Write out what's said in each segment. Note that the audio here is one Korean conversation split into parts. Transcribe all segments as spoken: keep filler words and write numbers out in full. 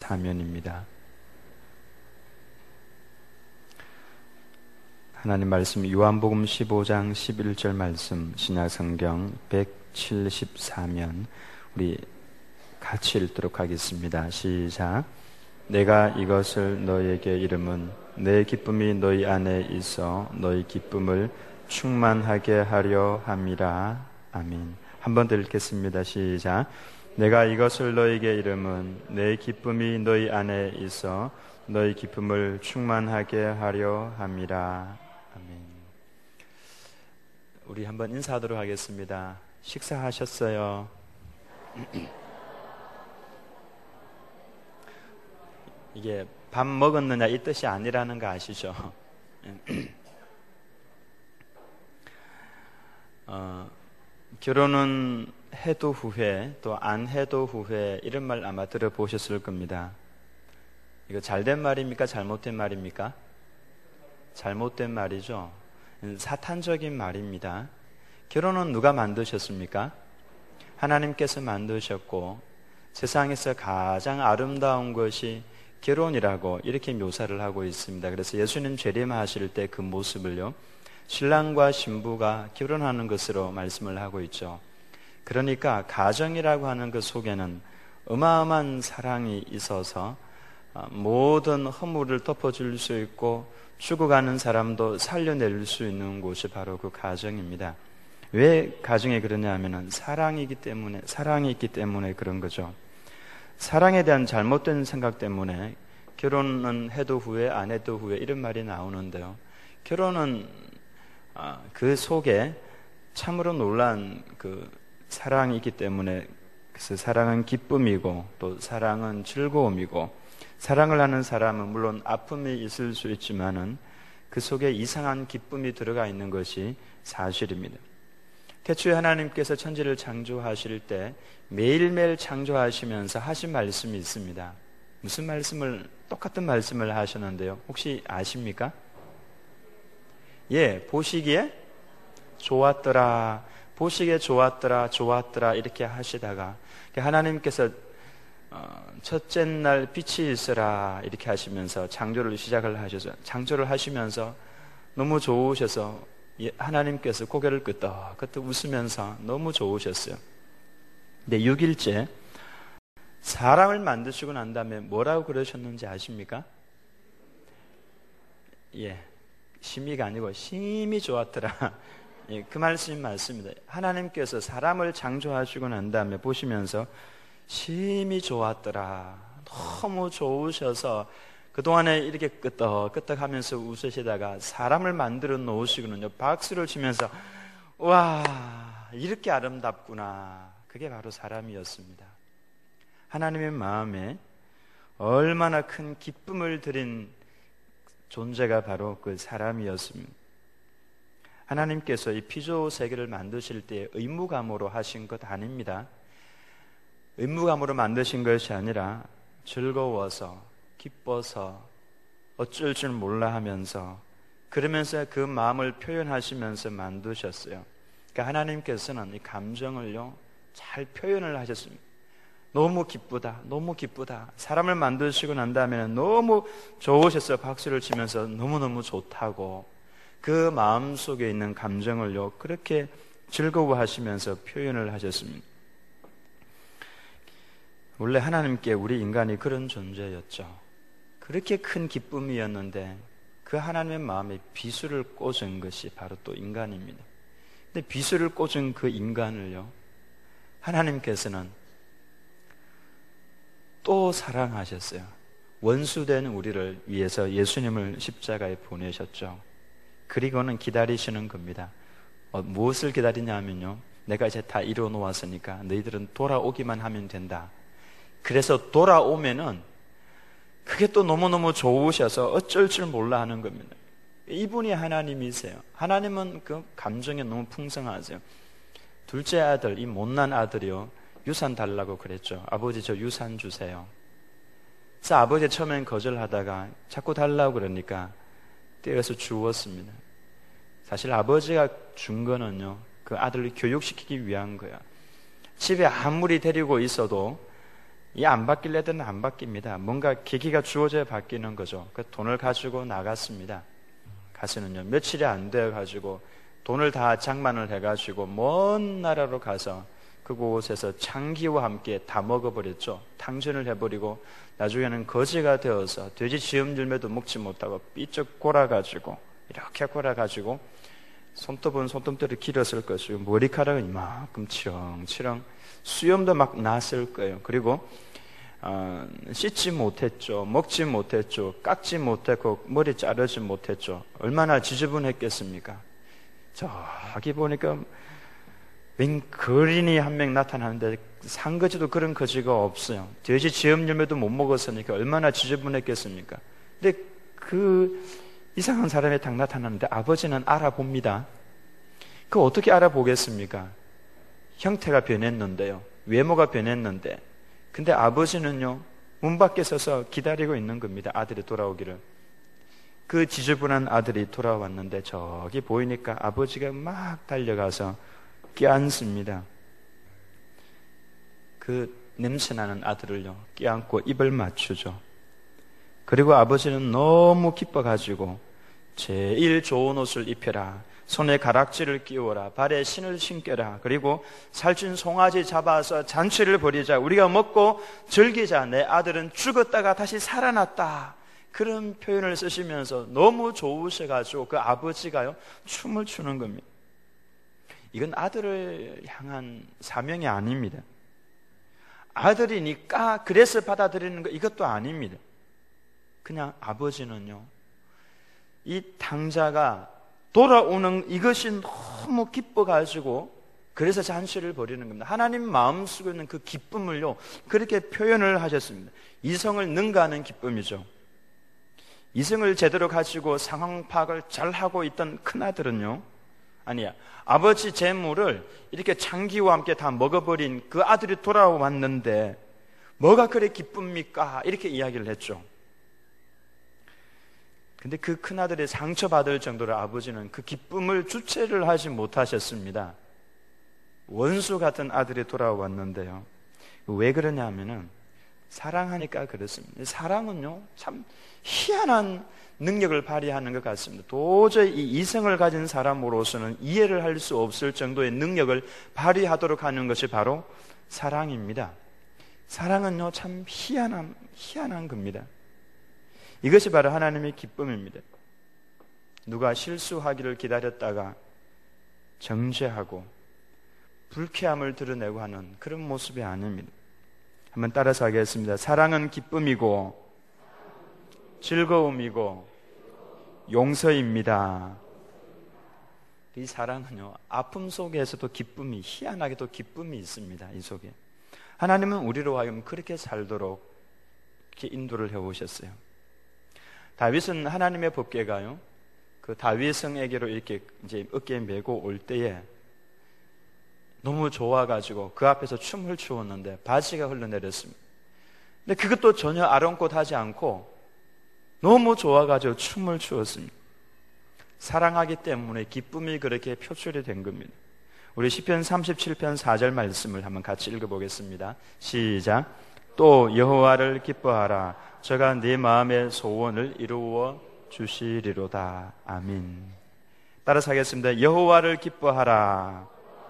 사면입니다. 하나님 말씀 요한복음 십오 장 십일 절 말씀 신약성경 백칠십사 면 우리 같이 읽도록 하겠습니다. 시작. 내가 이것을 너희에게 이름은 내 기쁨이 너희 안에 있어 너희 기쁨을 충만하게 하려 함이라. 아멘. 한 번 더 읽겠습니다. 시작. 내가 이것을 너희에게 이름은 내 기쁨이 너희 안에 있어 너희 기쁨을 충만하게 하려 함이라. 아멘. 우리 한번 인사하도록 하겠습니다. 식사하셨어요? 이게 밥 먹었느냐 이 뜻이 아니라는 거 아시죠? 어, 결혼은 해도 후회 또 안 해도 후회 이런 말 아마 들어보셨을 겁니다. 이거 잘된 말입니까? 잘못된 말입니까? 잘못된 말이죠. 사탄적인 말입니다. 결혼은 누가 만드셨습니까? 하나님께서 만드셨고 세상에서 가장 아름다운 것이 결혼이라고 이렇게 묘사를 하고 있습니다. 그래서 예수님 재림하실 때 그 모습을요, 신랑과 신부가 결혼하는 것으로 말씀을 하고 있죠. 그러니까 가정이라고 하는 그 속에는 어마어마한 사랑이 있어서 모든 허물을 덮어줄 수 있고 죽어가는 사람도 살려낼 수 있는 곳이 바로 그 가정입니다. 왜 가정이 그러냐 하면은 사랑이기 때문에, 사랑이 있기 때문에 그런 거죠. 사랑에 대한 잘못된 생각 때문에 결혼은 해도 후회 안 해도 후회 이런 말이 나오는데요, 결혼은 그 속에 참으로 놀란 그 사랑이 있기 때문에, 그래서 사랑은 기쁨이고 또 사랑은 즐거움이고, 사랑을 하는 사람은 물론 아픔이 있을 수 있지만은 그 속에 이상한 기쁨이 들어가 있는 것이 사실입니다. 태초에 하나님께서 천지를 창조하실 때 매일매일 창조하시면서 하신 말씀이 있습니다. 무슨 말씀을, 똑같은 말씀을 하셨는데요, 혹시 아십니까? 예, 보시기에 좋았더라, 보시기에 좋았더라, 좋았더라 이렇게 하시다가 하나님께서 첫째 날 빛이 있으라 이렇게 하시면서 창조를 시작을 하셔서, 창조를 하시면서 너무 좋으셔서 하나님께서 고개를 끄덕끄덕 웃으면서 너무 좋으셨어요. 근데 육 일째 사람을 만드시고 난 다음에 뭐라고 그러셨는지 아십니까? 예, 심히가 아니고 심히 좋았더라. 예, 그 말씀이 맞습니다. 하나님께서 사람을 창조하시고 난 다음에 보시면서 심히 좋았더라, 너무 좋으셔서 그동안에 이렇게 끄떡끄떡 하면서 웃으시다가 사람을 만들어 놓으시고는요, 박수를 치면서 와, 이렇게 아름답구나. 그게 바로 사람이었습니다. 하나님의 마음에 얼마나 큰 기쁨을 드린 존재가 바로 그 사람이었습니다. 하나님께서 이 피조 세계를 만드실 때 의무감으로 하신 것 아닙니다. 의무감으로 만드신 것이 아니라 즐거워서, 기뻐서, 어쩔 줄 몰라 하면서, 그러면서 그 마음을 표현하시면서 만드셨어요. 그러니까 하나님께서는 이 감정을요, 잘 표현을 하셨습니다. 너무 기쁘다, 너무 기쁘다. 사람을 만드시고 난 다음에는 너무 좋으셔서 박수를 치면서 너무너무 좋다고 그 마음 속에 있는 감정을요, 그렇게 즐거워하시면서 표현을 하셨습니다. 원래 하나님께 우리 인간이 그런 존재였죠. 그렇게 큰 기쁨이었는데 그 하나님의 마음에 비수를 꽂은 것이 바로 또 인간입니다. 근데 비수를 꽂은 그 인간을요, 하나님께서는 또 사랑하셨어요. 원수된 우리를 위해서 예수님을 십자가에 보내셨죠. 그리고는 기다리시는 겁니다. 어, 무엇을 기다리냐면요, 내가 이제 다 이루어 놓았으니까 너희들은 돌아오기만 하면 된다. 그래서 돌아오면은 그게 또 너무너무 좋으셔서 어쩔 줄 몰라 하는 겁니다. 이분이 하나님이세요. 하나님은 그 감정에 너무 풍성하세요. 둘째 아들, 이 못난 아들이요, 유산 달라고 그랬죠. 아버지 저 유산 주세요. 그래서 아버지 처음엔 거절하다가 자꾸 달라고 그러니까 떼어서 주었습니다. 사실 아버지가 준 거는요, 그 아들을 교육시키기 위한 거야. 집에 아무리 데리고 있어도 이 안 바뀔 애들은 안 바뀝니다. 뭔가 계기가 주어져야 바뀌는 거죠. 그 돈을 가지고 나갔습니다. 가서는요, 며칠이 안 되어 가지고 돈을 다 장만을 해가지고 먼 나라로 가서 그곳에서 창기와 함께 다 먹어버렸죠. 탕진을 해버리고 나중에는 거지가 되어서 돼지 지음열매도 먹지 못하고 삐쩍 골아가지고 이렇게 골아가지고 손톱은 손톱대로 길었을 것이고 머리카락은 이만큼 치렁치렁 수염도 막 났을 거예요. 그리고 어, 씻지 못했죠. 먹지 못했죠. 깎지 못했고 머리 자르지 못했죠. 얼마나 지저분했겠습니까? 저기 보니까 웬 거린이 한 명 나타나는데 산거지도 그런 거지가 없어요. 돼지 지음열매도 못 먹었으니까 얼마나 지저분했겠습니까? 근데 그 이상한 사람이 딱 나타나는데 아버지는 알아봅니다. 그 어떻게 알아보겠습니까? 형태가 변했는데요. 외모가 변했는데. 근데 아버지는요, 문 밖에 서서 기다리고 있는 겁니다. 아들이 돌아오기를. 그 지저분한 아들이 돌아왔는데 저기 보이니까 아버지가 막 달려가서 껴안습니다. 그 냄새나는 아들을요, 껴안고 입을 맞추죠. 그리고 아버지는 너무 기뻐가지고 제일 좋은 옷을 입혀라, 손에 가락지를 끼워라, 발에 신을 신겨라, 그리고 살찐 송아지 잡아서 잔치를 벌이자, 우리가 먹고 즐기자, 내 아들은 죽었다가 다시 살아났다, 그런 표현을 쓰시면서 너무 좋으셔가지고 그 아버지가요 춤을 추는 겁니다. 이건 아들을 향한 사명이 아닙니다. 아들이니까 그래서 받아들이는 거, 이것도 아닙니다. 그냥 아버지는요, 이 탕자가 돌아오는 이것이 너무 기뻐가지고 그래서 잔치를 벌이는 겁니다. 하나님 마음속에 있는 그 기쁨을요 그렇게 표현을 하셨습니다. 이성을 능가하는 기쁨이죠. 이성을 제대로 가지고 상황 파악을 잘 하고 있던 큰아들은요, 아니야, 아버지 재물을 이렇게 창기와 함께 다 먹어버린 그 아들이 돌아왔는데 뭐가 그래 기쁩니까? 이렇게 이야기를 했죠. 근데 그 큰아들이 상처받을 정도로 아버지는 그 기쁨을 주체를 하지 못하셨습니다. 원수 같은 아들이 돌아왔는데요, 왜 그러냐 하면은 사랑하니까 그렇습니다. 사랑은요 참 희한한 능력을 발휘하는 것 같습니다. 도저히 이 이성을 가진 사람으로서는 이해를 할 수 없을 정도의 능력을 발휘하도록 하는 것이 바로 사랑입니다. 사랑은요 참 희한한 희한한 겁니다. 이것이 바로 하나님의 기쁨입니다. 누가 실수하기를 기다렸다가 정죄하고 불쾌함을 드러내고 하는 그런 모습이 아닙니다. 한번 따라서 하겠습니다. 사랑은 기쁨이고 즐거움이고 용서입니다. 이 사랑은요, 아픔 속에서도 기쁨이, 희한하게도 기쁨이 있습니다. 이 속에 하나님은 우리로 하여금 그렇게 살도록 이렇게 인도를 해오셨어요. 다윗은 하나님의 법궤가요, 그 다윗성에게로 이렇게 이제 어깨에 메고 올 때에 너무 좋아가지고 그 앞에서 춤을 추었는데 바지가 흘러내렸습니다. 근데 그것도 전혀 아랑곳하지 않고 너무 좋아가지고 춤을 추었습니다. 사랑하기 때문에 기쁨이 그렇게 표출이 된 겁니다. 우리 시편 삼십칠 편 사 절 말씀을 한번 같이 읽어보겠습니다. 시작. 또 여호와를 기뻐하라. 저가 네 마음의 소원을 이루어 주시리로다. 아멘. 따라서 하겠습니다. 여호와를 기뻐하라.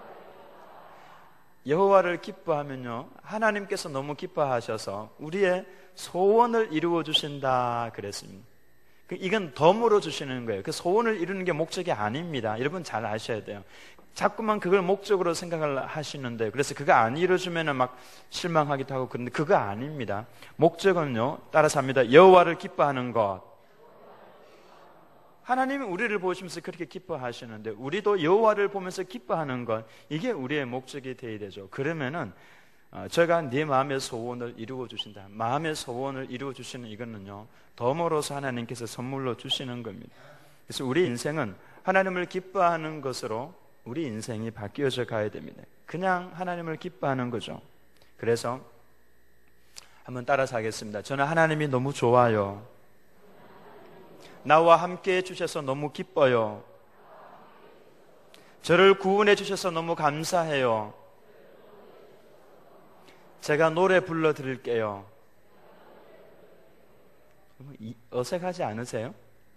여호와를 기뻐하면요, 하나님께서 너무 기뻐하셔서 우리의 소원을 이루어 주신다 그랬습니다. 이건 덤으로 주시는 거예요. 그 소원을 이루는 게 목적이 아닙니다. 여러분 잘 아셔야 돼요. 자꾸만 그걸 목적으로 생각을 하시는데, 그래서 그거 안 이루어주면 막 실망하기도 하고 그런데 그거 아닙니다. 목적은요, 따라서 합니다. 여호와를 기뻐하는 것. 하나님이 우리를 보시면서 그렇게 기뻐하시는데 우리도 여호와를 보면서 기뻐하는 것, 이게 우리의 목적이 되어야 되죠. 그러면은 어, 제가 네 마음의 소원을 이루어 주신다. 마음의 소원을 이루어 주시는 이거는요, 덤으로서 하나님께서 선물로 주시는 겁니다. 그래서 우리 인생은 하나님을 기뻐하는 것으로 우리 인생이 바뀌어져 가야 됩니다. 그냥 하나님을 기뻐하는 거죠. 그래서 한번 따라서 하겠습니다. 저는 하나님이 너무 좋아요. 나와 함께 해주셔서 너무 기뻐요. 저를 구원해 주셔서 너무 감사해요. 제가 노래 불러드릴게요. 어색하지 않으세요?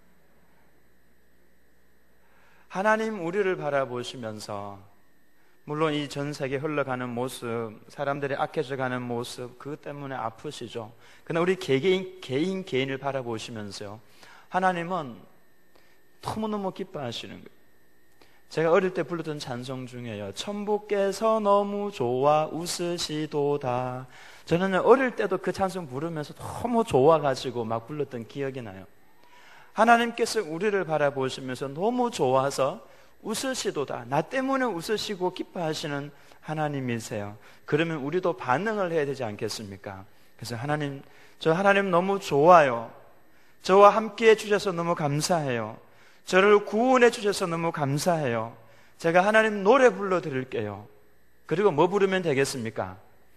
하나님 우리를 바라보시면서 물론 이 전 세계 흘러가는 모습, 사람들이 악해져가는 모습, 그것 때문에 아프시죠. 그러나 우리 개개인, 개인 개인을 바라보시면서요, 하나님은 너무너무 기뻐하시는 거예요. 제가 어릴 때 불렀던 찬송 중에요, 천부께서 너무 좋아 웃으시도다. 저는 어릴 때도 그 찬송 부르면서 너무 좋아가지고 막 불렀던 기억이 나요. 하나님께서 우리를 바라보시면서 너무 좋아서 웃으시도다. 나 때문에 웃으시고 기뻐하시는 하나님이세요. 그러면 우리도 반응을 해야 되지 않겠습니까? 그래서 하나님, 저 하나님 너무 좋아요. 저와 함께 해주셔서 너무 감사해요. 저를 구원해 주셔서 너무 감사해요. 제가 하나님 노래 불러드릴게요. 그리고 뭐 부르면 되겠습니까?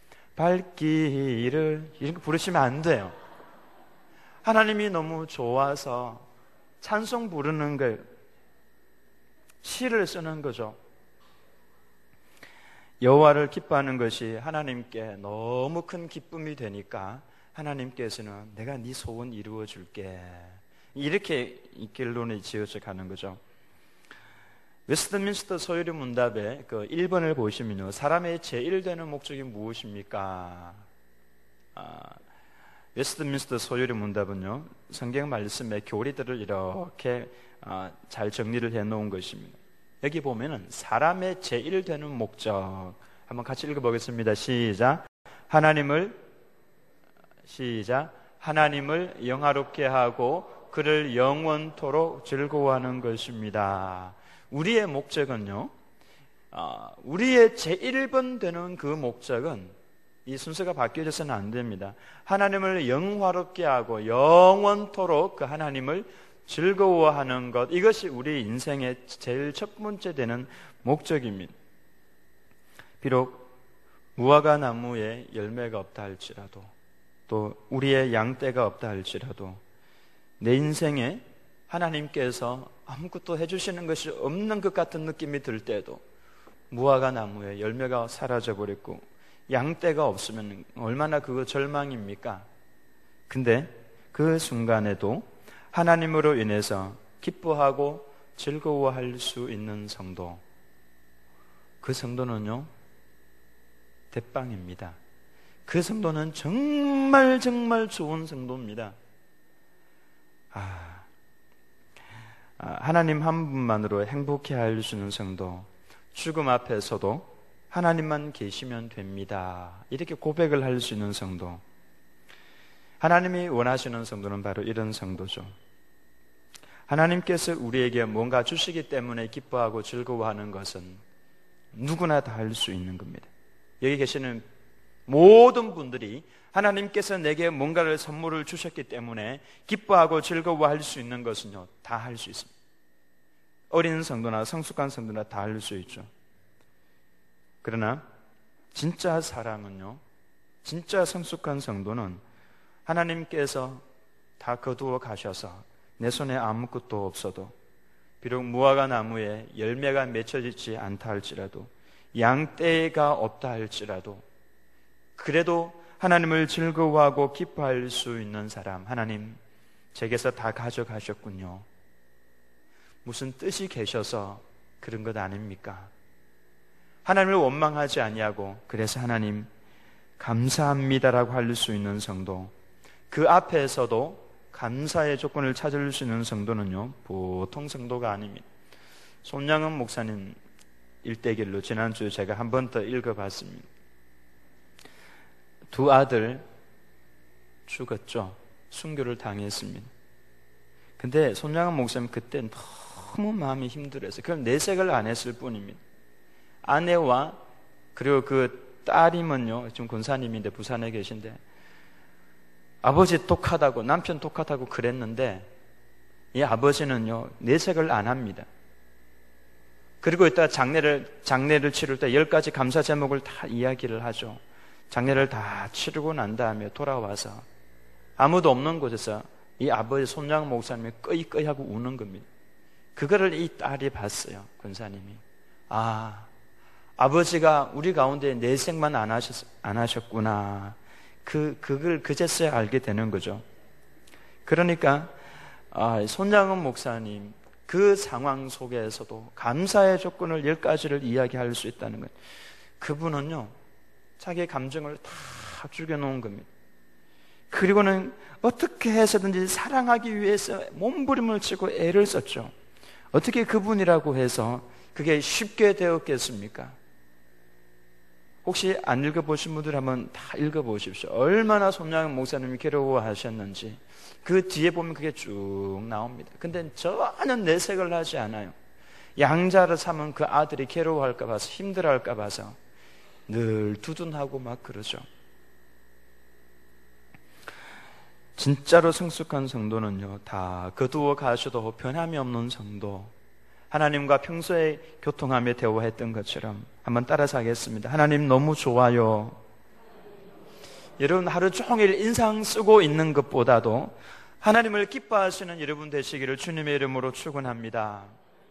발길을, 이런 거 부르시면 안 돼요. 하나님이 너무 좋아서 찬송 부르는 걸, 시를 쓰는 거죠. 여호와를 기뻐하는 것이 하나님께 너무 큰 기쁨이 되니까 하나님께서는 내가 네 소원 이루어 줄게, 이렇게 결론이 지어져 가는 거죠. 웨스트민스터 소유리 문답의 그 일 번을 보시면요, 사람의 제일 되는 목적이 무엇입니까? 아, 웨스트민스터 소유리 문답은요, 성경 말씀의 교리들을 이렇게 아, 잘 정리를 해놓은 것입니다. 여기 보면은 사람의 제일 되는 목적, 한번 같이 읽어보겠습니다. 시작. 하나님을 시작. 하나님을 영화롭게 하고 그를 영원토록 즐거워하는 것입니다. 우리의 목적은요, 어, 우리의 제일 번 되는 그 목적은 이 순서가 바뀌어져서는 안 됩니다. 하나님을 영화롭게 하고 영원토록 그 하나님을 즐거워하는 것, 이것이 우리 인생의 제일 첫 번째 되는 목적입니다. 비록 무화과 나무에 열매가 없다 할지라도, 또 우리의 양떼가 없다 할지라도, 내 인생에 하나님께서 아무것도 해주시는 것이 없는 것 같은 느낌이 들 때도, 무화과 나무에 열매가 사라져버렸고 양떼가 없으면 얼마나 그거 절망입니까? 근데 그 순간에도 하나님으로 인해서 기뻐하고 즐거워할 수 있는 성도, 그 성도는요, 대빵입니다. 그 성도는 정말 정말 좋은 성도입니다. 아, 하나님 한 분만으로 행복해 할 수 있는 성도, 죽음 앞에서도 하나님만 계시면 됩니다, 이렇게 고백을 할 수 있는 성도, 하나님이 원하시는 성도는 바로 이런 성도죠. 하나님께서 우리에게 뭔가 주시기 때문에 기뻐하고 즐거워하는 것은 누구나 다 할 수 있는 겁니다. 여기 계시는 모든 분들이 하나님께서 내게 뭔가를 선물을 주셨기 때문에 기뻐하고 즐거워할 수 있는 것은요, 다 할 수 있습니다. 어린 성도나 성숙한 성도나 다 할 수 있죠. 그러나 진짜 사람은요, 진짜 성숙한 성도는 하나님께서 다 거두어 가셔서 내 손에 아무것도 없어도, 비록 무화과 나무에 열매가 맺혀지지 않다 할지라도, 양떼가 없다 할지라도, 그래도 하나님을 즐거워하고 기뻐할 수 있는 사람, 하나님 제게서 다 가져가셨군요. 무슨 뜻이 계셔서 그런 것 아닙니까? 하나님을 원망하지 아니하고 그래서 하나님 감사합니다라고 할 수 있는 성도, 그 앞에서도 감사의 조건을 찾을 수 있는 성도는요, 보통 성도가 아닙니다. 손양은 목사님 일대길로 지난주에 제가 한 번 더 읽어봤습니다. 두 아들 죽었죠. 순교를 당했습니다. 근데 손양은 목사님 그때 너무 마음이 힘들어서 그럼 내색을 안 했을 뿐입니다. 아내와 그리고 그 딸이면요, 지금 군사님인데 부산에 계신데, 아버지 똑하다고, 남편 똑하다고 그랬는데 이 아버지는요, 내색을 안 합니다. 그리고 이따 장례를 장례를 치를 때 열 가지 감사 제목을 다 이야기를 하죠. 장례를 다 치르고 난 다음에 돌아와서 아무도 없는 곳에서 이 아버지 손양 목사님이 끄이끄이 하고 우는 겁니다. 그거를 이 딸이 봤어요. 군사님이. 아, 아버지가 우리 가운데 내색만 안, 하셨, 안 하셨구나. 그, 그걸 그제서야 알게 되는 거죠. 그러니까 아, 손장은 목사님 그 상황 속에서도 감사의 조건을 열 가지를 이야기할 수 있다는 것. 그분은요 자기의 감정을 다 죽여놓은 겁니다. 그리고는 어떻게 해서든지 사랑하기 위해서 몸부림을 치고 애를 썼죠. 어떻게 그분이라고 해서 그게 쉽게 되었겠습니까? 혹시 안 읽어보신 분들 한번 다 읽어보십시오. 얼마나 손양은 목사님이 괴로워하셨는지 그 뒤에 보면 그게 쭉 나옵니다. 근데 전혀 내색을 하지 않아요. 양자를 삼은 그 아들이 괴로워할까 봐서 힘들어할까 봐서 늘 두둔하고 막 그러죠. 진짜로 성숙한 성도는요 다 거두어 가셔도 변함이 없는 성도, 하나님과 평소에 교통하며 대화했던 것처럼 한번 따라서 하겠습니다. 하나님 너무 좋아요. 여러분 하루 종일 인상 쓰고 있는 것보다도 하나님을 기뻐하시는 여러분 되시기를 주님의 이름으로 축원합니다.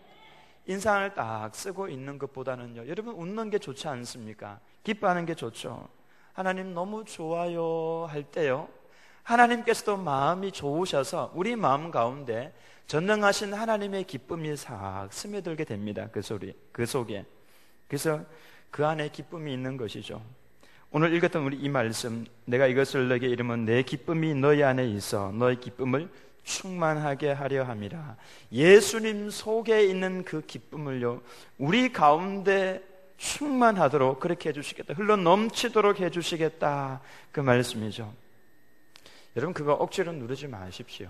인상을 딱 쓰고 있는 것보다는요 여러분 웃는 게 좋지 않습니까? 기뻐하는 게 좋죠. 하나님 너무 좋아요 할 때요 하나님께서도 마음이 좋으셔서 우리 마음 가운데 전능하신 하나님의 기쁨이 싹 스며들게 됩니다. 그 소리, 그 속에. 그래서 그 안에 기쁨이 있는 것이죠. 오늘 읽었던 우리 이 말씀, 내가 이것을 너에게 이르면 내 기쁨이 너희 안에 있어 너의 기쁨을 충만하게 하려 함이라. 예수님 속에 있는 그 기쁨을요 우리 가운데 충만하도록 그렇게 해주시겠다, 흘러 넘치도록 해주시겠다, 그 말씀이죠. 여러분 그거 억지로 누르지 마십시오.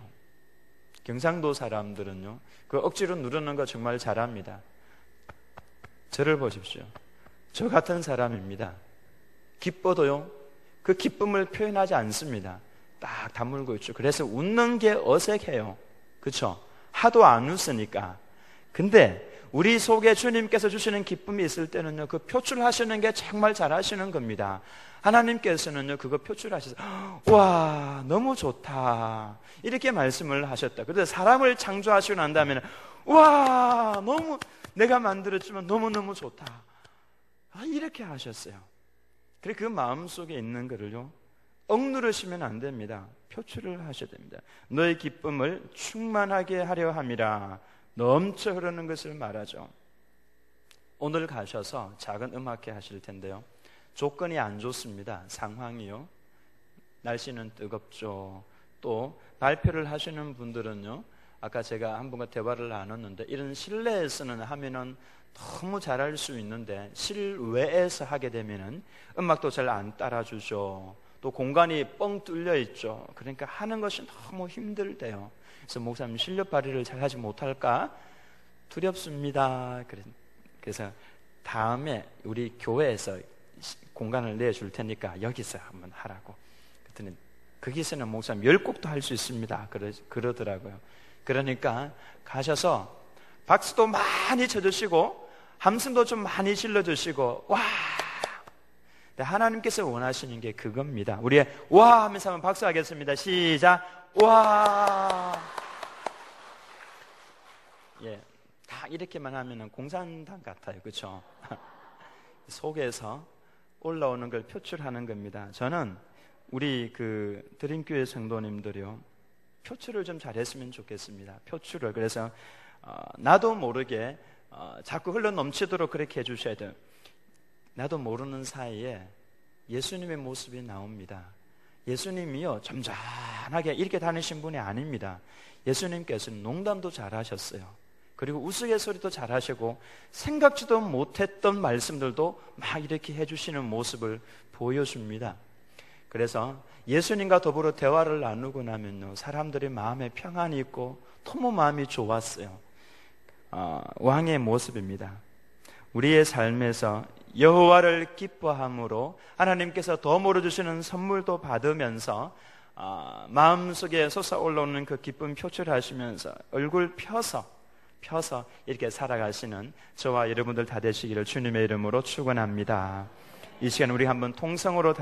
경상도 사람들은요 그 억지로 누르는 거 정말 잘합니다. 저를 보십시오. 저 같은 사람입니다. 기뻐도요 그 기쁨을 표현하지 않습니다. 딱 다물고 있죠. 그래서 웃는 게 어색해요. 그렇죠? 하도 안 웃으니까. 근데 우리 속에 주님께서 주시는 기쁨이 있을 때는요 그 표출하시는 게 정말 잘하시는 겁니다. 하나님께서는요 그거 표출하셔서 와 너무 좋다 이렇게 말씀을 하셨다. 그런데 사람을 창조하시고 난 다음에는 와 너무 내가 만들었지만 너무너무 좋다 아, 이렇게 하셨어요. 그래 그 마음속에 있는 거를요 억누르시면 안 됩니다. 표출을 하셔야 됩니다. 너의 기쁨을 충만하게 하려 함이라. 넘쳐 흐르는 것을 말하죠. 오늘 가셔서 작은 음악회 하실 텐데요 조건이 안 좋습니다. 상황이요 날씨는 뜨겁죠. 또 발표를 하시는 분들은요 아까 제가 한 분과 대화를 나눴는데 이런 실내에서는 하면은 너무 잘할 수 있는데 실외에서 하게 되면은 음악도 잘 안 따라주죠. 또 공간이 뻥 뚫려 있죠. 그러니까 하는 것이 너무 힘들대요. 그래서 목사님 실력 발휘를 잘 하지 못할까 두렵습니다. 그래서 다음에 우리 교회에서 공간을 내줄 테니까 여기서 한번 하라고. 그랬더니 거기서는 목사님 열 곡도 할 수 있습니다. 그러, 그러더라고요. 그러니까 가셔서 박수도 많이 쳐주시고 함성도 좀 많이 질러주시고 와 하나님께서 원하시는 게 그겁니다. 우리의 와 하면서 한번 박수하겠습니다. 시작. 와. 예, 다 이렇게만 하면은 공산당 같아요, 그렇죠? 속에서 올라오는 걸 표출하는 겁니다. 저는 우리 그 드림교회 성도님들이요 표출을 좀 잘했으면 좋겠습니다. 표출을. 그래서 어, 나도 모르게 어, 자꾸 흘러 넘치도록 그렇게 해주셔야 돼요. 나도 모르는 사이에 예수님의 모습이 나옵니다. 예수님이요 점잖하게 이렇게 다니신 분이 아닙니다. 예수님께서는 농담도 잘하셨어요. 그리고 우스갯소리도 잘하시고 생각지도 못했던 말씀들도 막 이렇게 해주시는 모습을 보여줍니다. 그래서 예수님과 더불어 대화를 나누고 나면요 사람들의 마음에 평안이 있고 너무 마음이 좋았어요. 어, 왕의 모습입니다. 우리의 삶에서 여호와를 기뻐함으로 하나님께서 덤으로 주시는 선물도 받으면서 어, 마음속에 솟아올라오는 그 기쁨 표출하시면서 얼굴 펴서 펴서 이렇게 살아가시는 저와 여러분들 다 되시기를 주님의 이름으로 축원합니다. 이 시간 우리 한번 통성으로